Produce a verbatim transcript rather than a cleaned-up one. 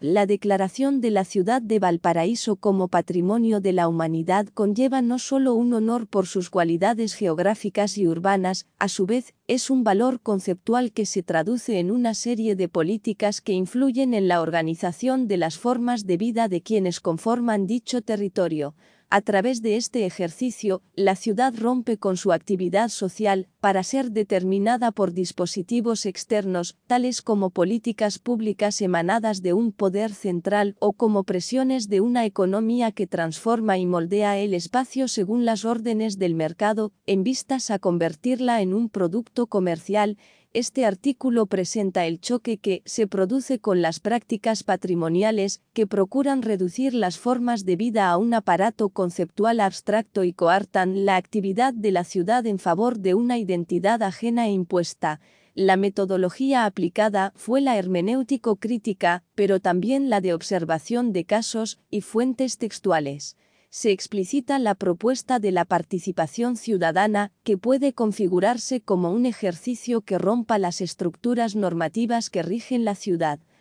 La declaración de la ciudad de Valparaíso como Patrimonio de la Humanidad conlleva no solo un honor por sus cualidades geográficas y urbanas, a su vez, es un valor conceptual que se traduce en una serie de políticas que influyen en la organización de las formas de vida de quienes conforman dicho territorio. A través de este ejercicio, la ciudad rompe con su actividad social para ser determinada por dispositivos externos, tales como políticas públicas emanadas de un poder central o como presiones de una economía que transforma y moldea el espacio según las órdenes del mercado, en vistas a convertirla en un producto comercial. Este artículo presenta el choque que se produce con las prácticas patrimoniales que procuran reducir las formas de vida a un aparato conceptual abstracto y coartan la actividad de la ciudad en favor de una identidad ajena e impuesta. La metodología aplicada fue la hermenéutico-crítica, pero también la de observación de casos y fuentes textuales. Se explicita la propuesta de la participación ciudadana, que puede configurarse como un ejercicio que rompa las estructuras normativas que rigen la ciudad.